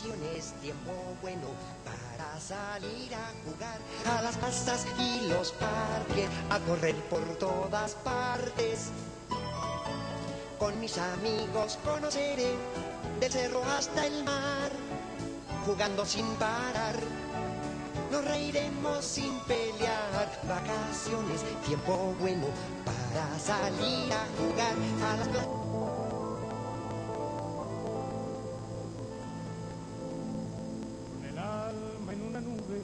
Vacaciones, tiempo bueno para salir a jugar a las plazas y los parques, a correr por todas partes. Con mis amigos conoceré del cerro hasta el mar, jugando sin parar. Nos reiremos sin pelear. Vacaciones, tiempo bueno para salir a jugar a las plazas. Con el alma en una nube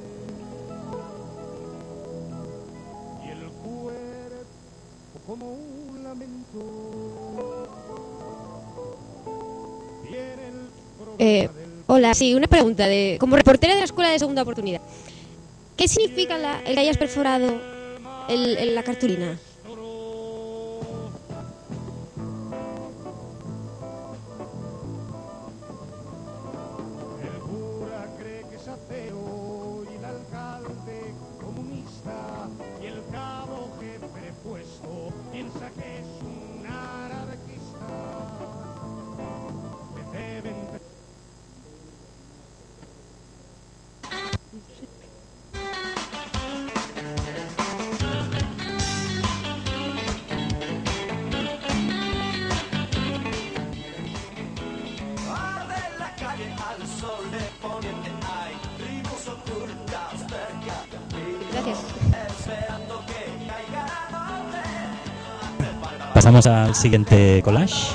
y el cuerpo como un lamento. Viene el problema del... Hola, sí, una pregunta. Como reportera de la Escuela de Segunda Oportunidad, ¿qué significa el que hayas perforado la cartulina? El cura cree que es ateo y el alcalde comunista y el cabo jefe puesto piensa que es un anarquista. Le deben... Gracias. Pasamos al siguiente collage.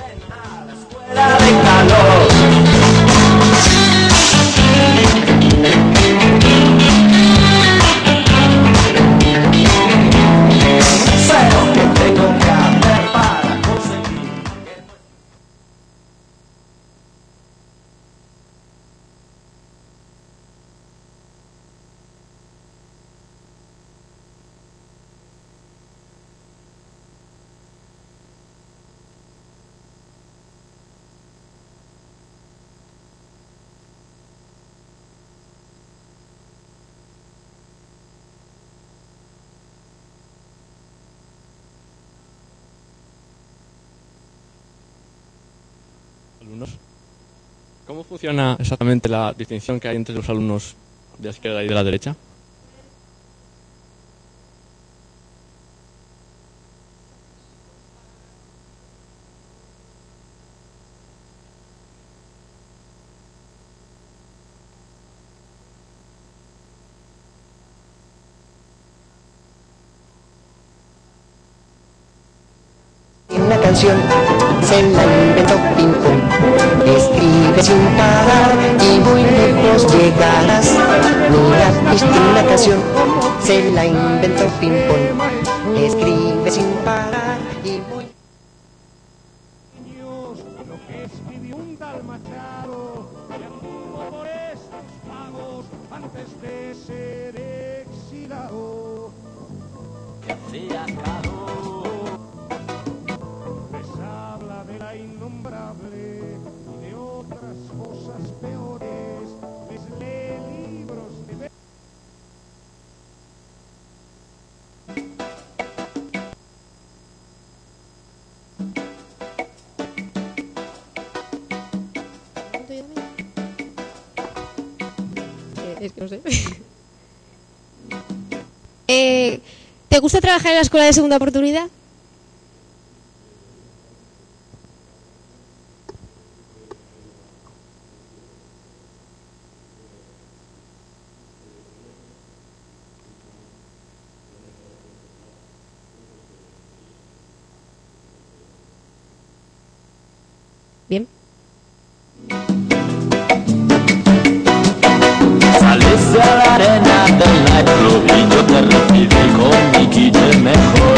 Alumnos, ¿cómo funciona exactamente la distinción que hay entre los alumnos de la izquierda y de la derecha? Una canción se la inventó Ping Pong. Escribe sin parar y muy lejos llegarás. Mira, viste una canción se la inventó Ping Pong. Escribe sin parar y muy... Lo que escribió un tal Machado y anduvo por estos pagos antes de ser exilado. Que hacía calor. Les habla de la innombrable y de otras cosas peores. Les lee libros de... Es que no sé. ¿Te gusta trabajar en la Escuela de Segunda Oportunidad? Bien. Saliste a la arena del nightclub y yo te recibí con mi kit mejor.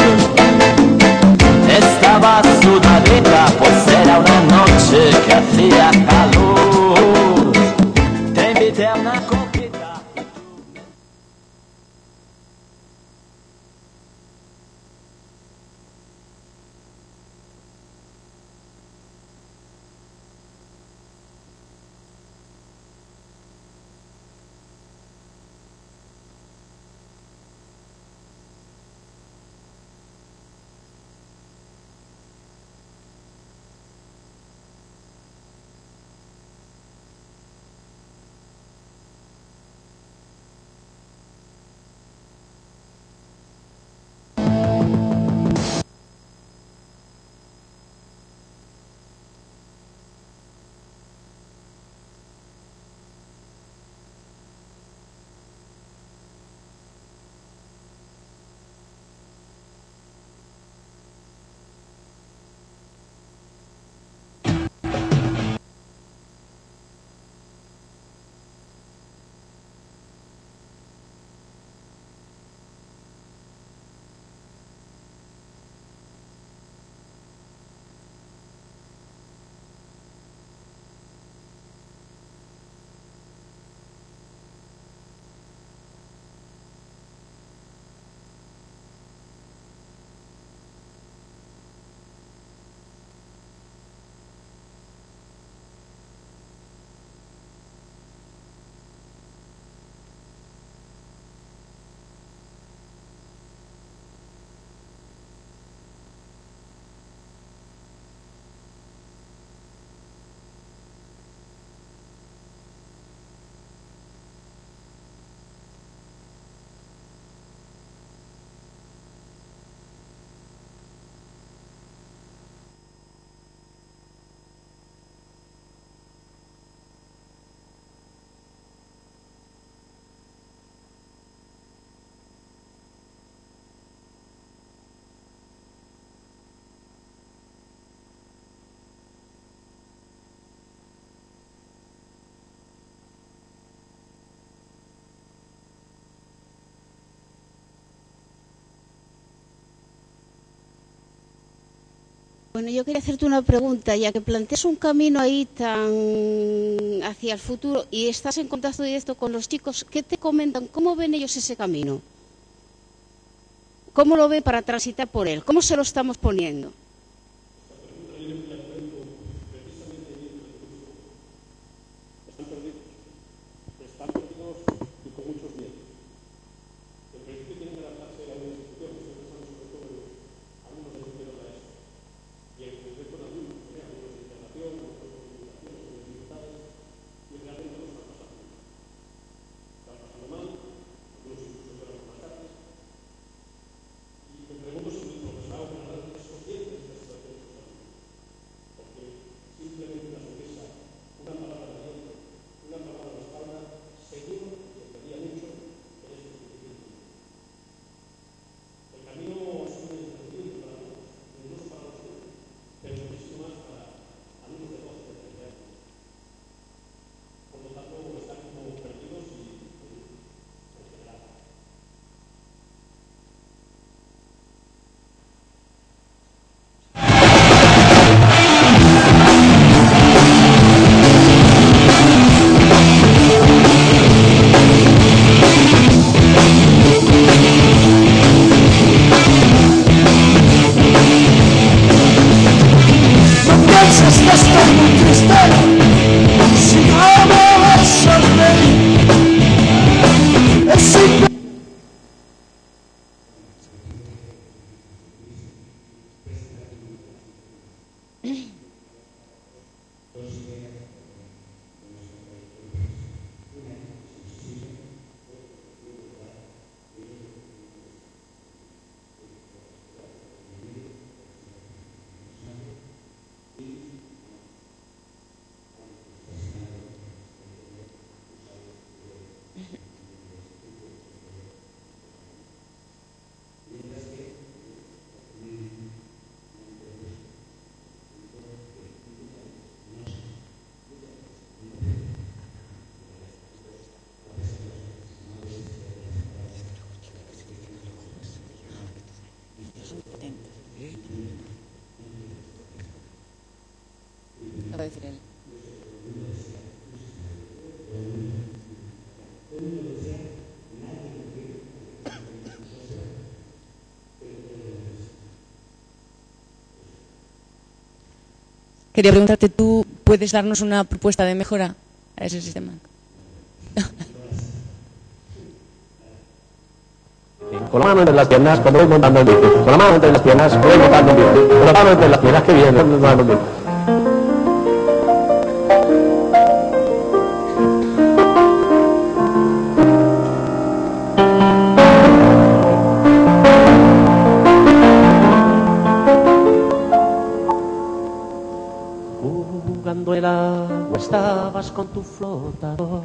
Estaba sudadita, pues era una noche que hacía calor. Te invité a una coquita. Bueno, yo quería hacerte una pregunta, ya que planteas un camino ahí tan hacia el futuro y estás en contacto directo con los chicos, ¿qué te comentan? ¿Cómo ven ellos ese camino? ¿Cómo lo ven para transitar por él? ¿Cómo se lo estamos poniendo? Lo va a decir él. Quería preguntarte, ¿tú puedes darnos una propuesta de mejora a ese sistema? Con la mano entre las piernas cuando voy montando el bici. Con la mano entre las piernas voy montando el bici. Con la mano entre las piernas que viene montando el bici. Jugando el agua estabas con tu flotador.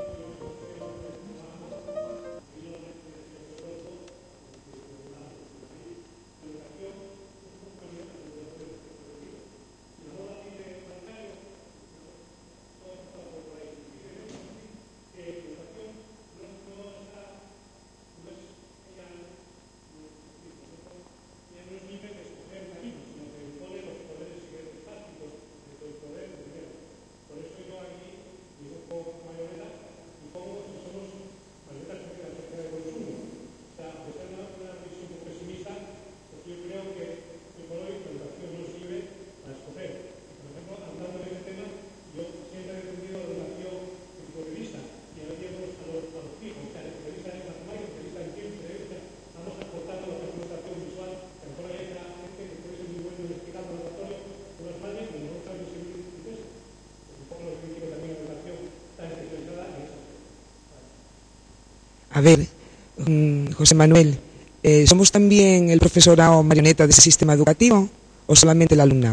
A ver, José Manuel, ¿somos también el profesorado marioneta de ese sistema educativo o solamente el alumnado?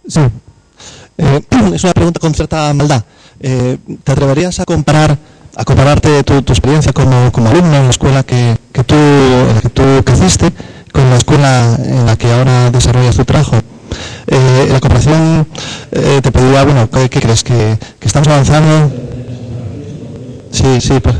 Sí. Es una pregunta con cierta maldad. ¿Te atreverías a compararte tu experiencia como alumno en la escuela en la que tú creciste con la escuela en la que ahora desarrollas tu trabajo? La comparación te pediría, bueno, ¿qué crees? ¿Que estamos avanzando? Sí, pues.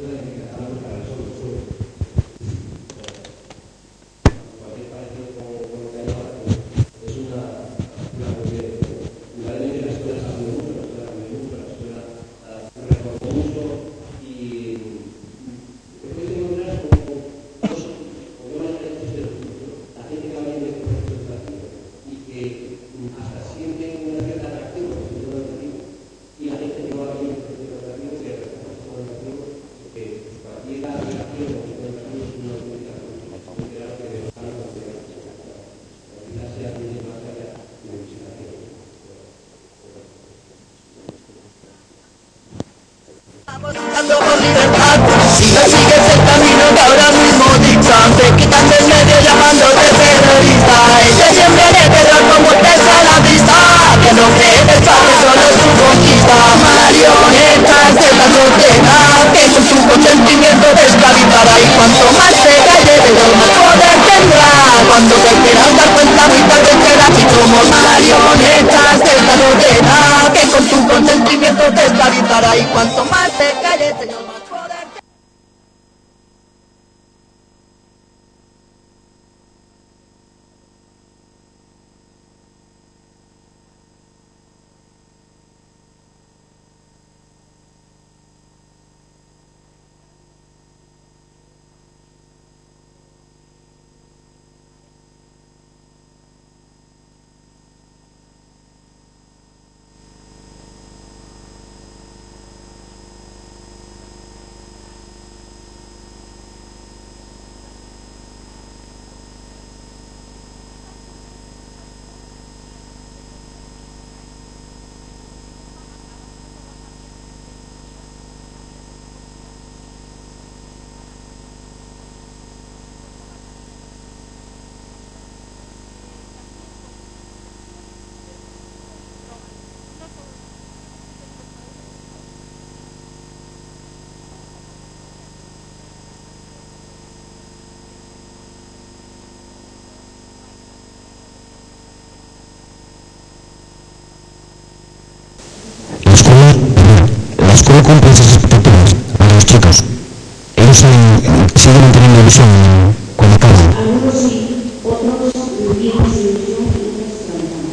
La escuela cumple esas expectativas para los chicos. Ellos siguen teniendo ilusión cuando acaban. Algunos sí, otros tienen ilusión y otros trabajan.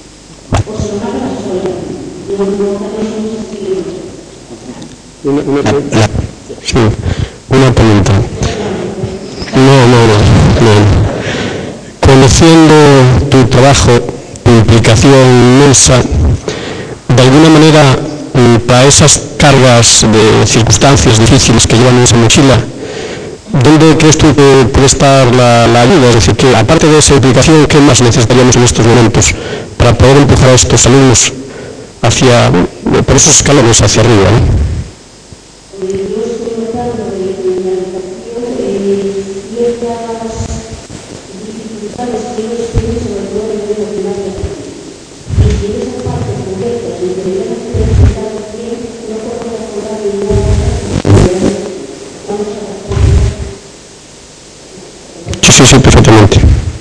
O se van a la escuela, Una pregunta. No. Conociendo tu trabajo, tu implicación inmensa, de alguna manera, para esas cargas de circunstancias difíciles que llevan en esa mochila, ¿dónde crees tú que puede estar la ayuda? Es decir, que aparte de esa implicación, ¿qué más necesitaríamos en estos momentos para poder empujar a estos alumnos por esos escalones hacia arriba, ¿no? Sí, perfectamente.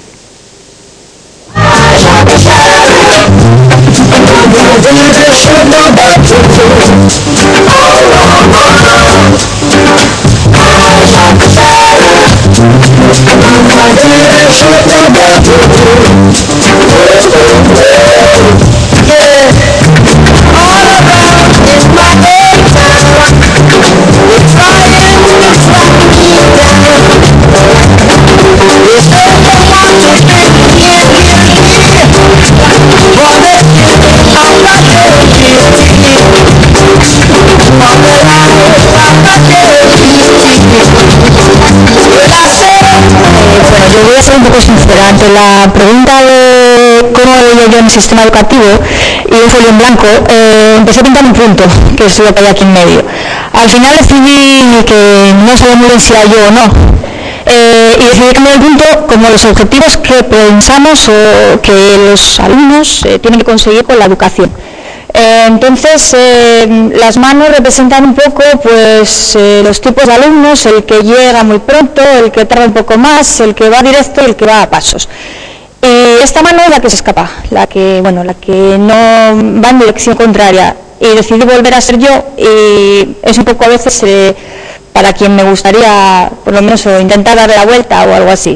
Yo voy a ser un poco sincera ante la pregunta de cómo veía yo en el sistema educativo y un folio en blanco. Empecé a pintar un punto, que es lo que hay aquí en medio. Al final decidí que no sabía muy bien si era yo o no. y decidí cambiar el punto como los objetivos que pensamos o que los alumnos tienen que conseguir con la educación. Entonces, las manos representan un poco pues los tipos de alumnos, el que llega muy pronto, el que tarda un poco más, el que va directo y el que va a pasos. Y esta mano es la que se escapa, la que no va en dirección contraria. Y decidí volver a ser yo, y es un poco a veces para quien me gustaría por lo menos intentar darle la vuelta o algo así.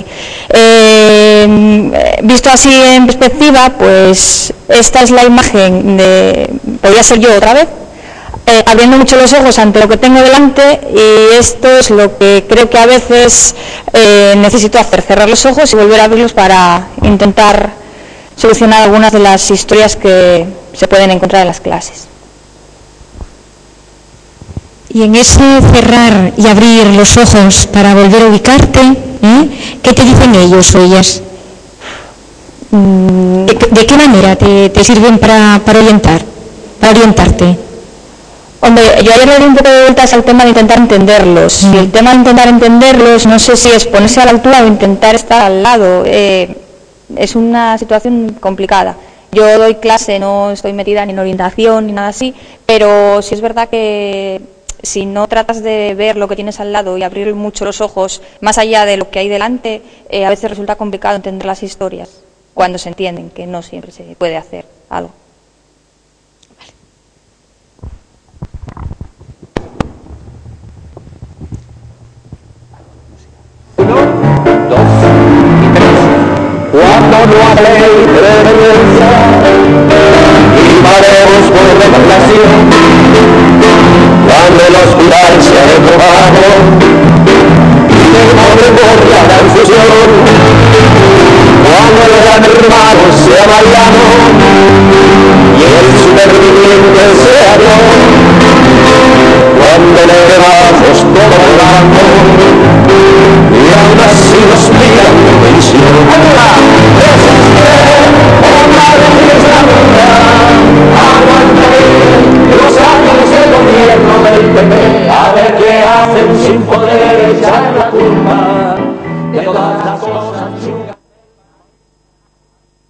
Visto así en perspectiva, pues esta es la imagen de, podría ser yo otra vez, abriendo mucho los ojos ante lo que tengo delante, y esto es lo que creo que a veces necesito hacer, cerrar los ojos y volver a abrirlos para intentar solucionar algunas de las historias que se pueden encontrar en las clases. Y en ese cerrar y abrir los ojos para volver a ubicarte, ¿qué te dicen ellos o ellas? ¿De qué manera te sirven para orientarte? Hombre, yo ayer le di un poco de vueltas al tema de intentar entenderlos. Y el tema de intentar entenderlos, no sé si es ponerse a la altura o intentar estar al lado. Es una situación complicada. Yo doy clase, no estoy metida ni en orientación ni nada así, pero sí es verdad que si no tratas de ver lo que tienes al lado y abrir mucho los ojos más allá de lo que hay delante, a veces resulta complicado entender las historias cuando se entienden, que no siempre se puede hacer algo. Cuando no habléis de vergüenza y paremos por reclamación, cuando los curáis se han probado y de modo por la confusión, cuando el gran hermano se vaya